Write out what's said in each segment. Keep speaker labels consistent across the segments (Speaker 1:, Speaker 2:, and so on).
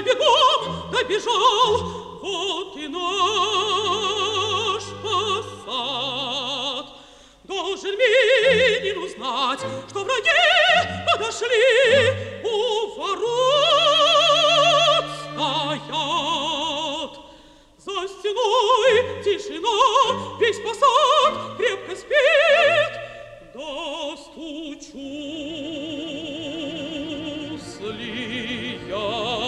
Speaker 1: бегом добежал, вот и наш посад. Должен Минин узнать, что враги подошли, у ворот стоят. За стеной тишина, весь посад крепко спит, достучусь ли я?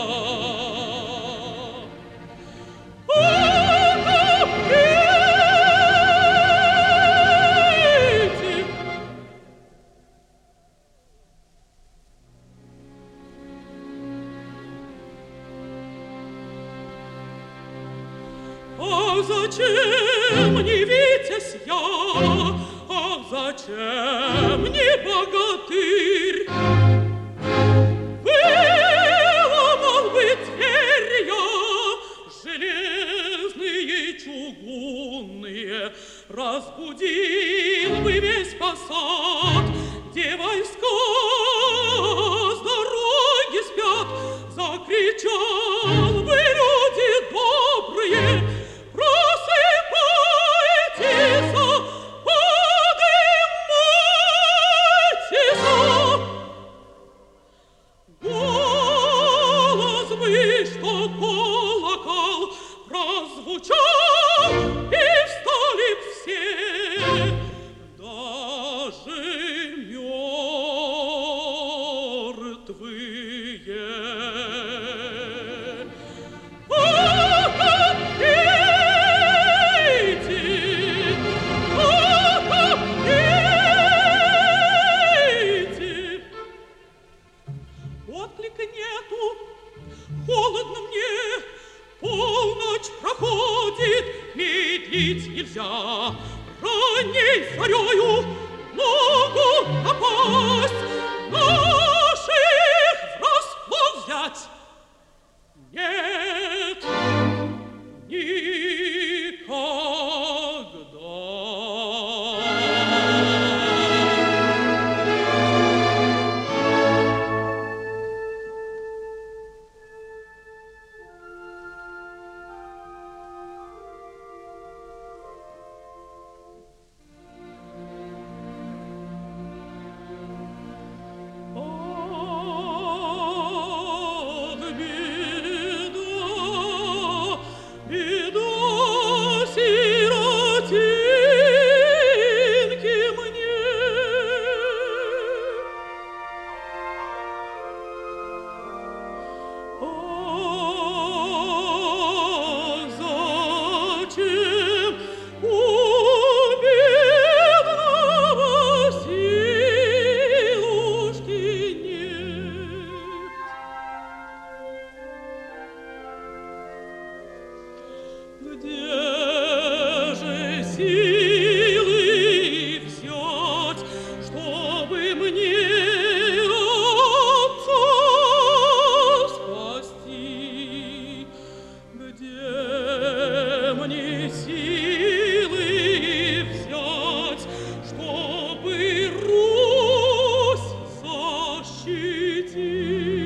Speaker 1: Зачем не витязь я, а зачем не богатырь? Выломал бы дверь я, железные и чугунные, разбудил бы весь посад, где войска с дороги спят, закричал бы люди добрые, просыпайтесь, поднимайтесь. Голос бы, что колокол прозвучал, и встали б все, даже мертвые. Отклика нету, холодно мне, полночь проходит, медлить нельзя. Ранней зарею могу напасть, наших врасплох взять. Нет, никогда.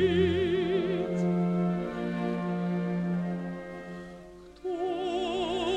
Speaker 1: Кто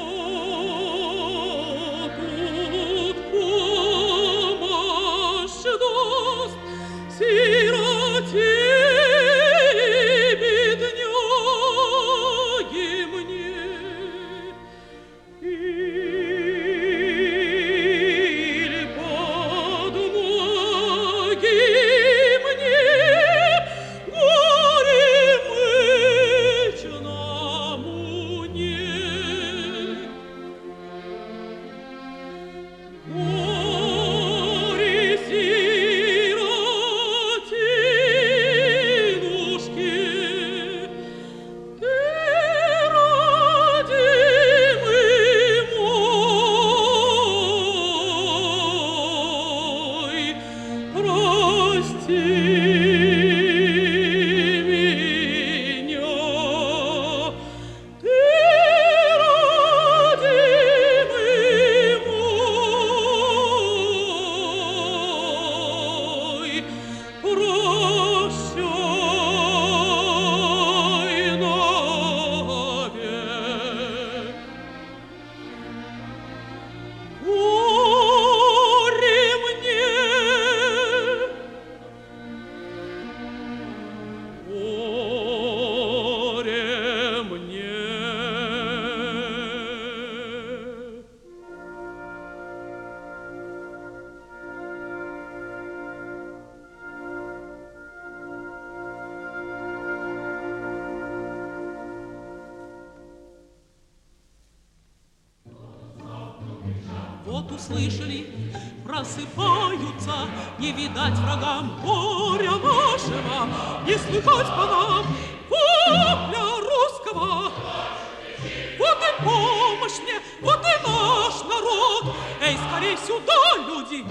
Speaker 1: вот услышали, просыпаются, не видать врагам горя нашего, не слыхать по нам вопля русского. Вот и помощь мне, вот и наш народ. Эй, скорей сюда, люди!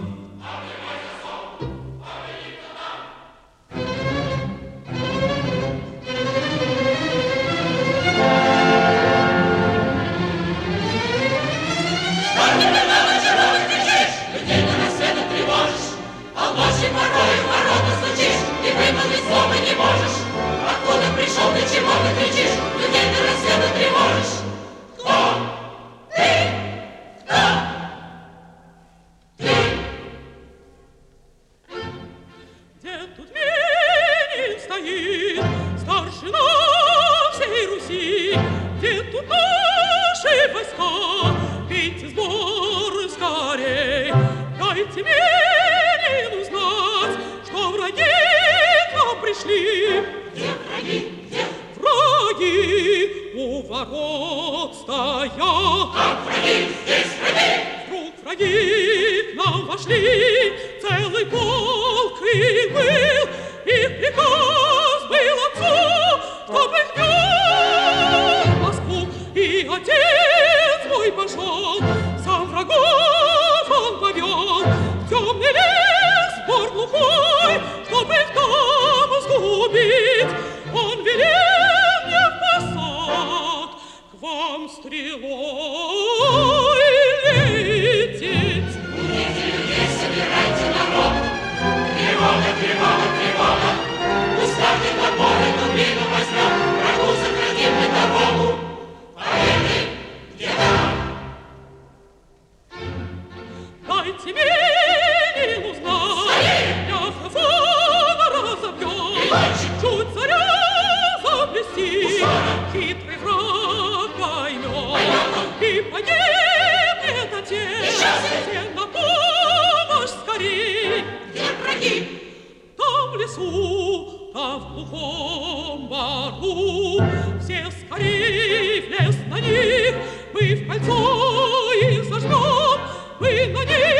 Speaker 2: Ночью порою ворота стучишь, и вымолвить слова не можешь. Откуда пришел, ты чего ты кричишь, людей до рассвета тревожишь? Кто? Ты? Кто? Ты?
Speaker 1: Где тут Минин стоит, старшина всей Руси? Где тут наши войска? Пейте сборы скорей, дайте Минину знать, что враги к нам пришли.
Speaker 2: Где враги? Где?
Speaker 1: Враги у ворот стоят.
Speaker 2: Как враги? Здесь враги!
Speaker 1: Вдруг враги к нам вошли, целый полк их был, их приказ был отцу, чтоб их вел в Москву. И отец мой пошел, сам врагов он повел в темный лес, бор глухой, чтоб их там сгубить. Он велел мне в посад к вам стрелой лететь.
Speaker 2: Будете людей, собирайте народ. Тревога, тревога, тревога. Уставьте топоры, дубину возьмем, врагу сократим мы дорогу. Поверьте, где-то.
Speaker 1: Дайте Минину знать, Ляхова разобьем, чуть царя заблести, хитрый враг поймет, и погибнет отец, все на помощь скорей.
Speaker 2: Где враги?
Speaker 1: Там в лесу, там в глухом бору, все скорей в лес на них, мы в кольцо их зажмем, мы на них